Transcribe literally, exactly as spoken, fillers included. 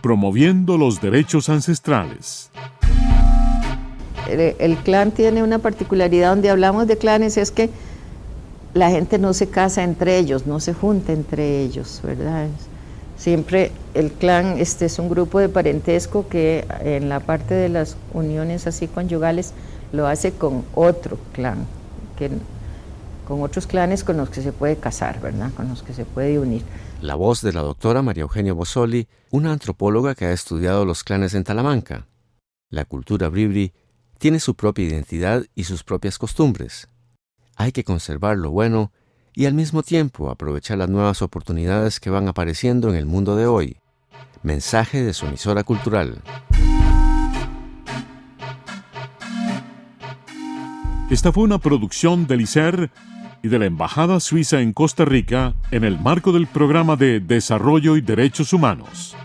promoviendo los derechos ancestrales. El, el clan tiene una particularidad donde hablamos de clanes, es que la gente no se casa entre ellos, no se junta entre ellos, ¿verdad? Siempre el clan este es un grupo de parentesco que en la parte de las uniones así conyugales lo hace con otro clan, que, con otros clanes con los que se puede casar, ¿verdad? Con los que se puede unir. La voz de la doctora María Eugenia Bozzoli, una antropóloga que ha estudiado los clanes en Talamanca. La cultura bribri tiene su propia identidad y sus propias costumbres. Hay que conservar lo bueno y al mismo tiempo aprovechar las nuevas oportunidades que van apareciendo en el mundo de hoy. Mensaje de su emisora cultural. Esta fue una producción del I C E R y de la Embajada Suiza en Costa Rica en el marco del Programa de Desarrollo y Derechos Humanos.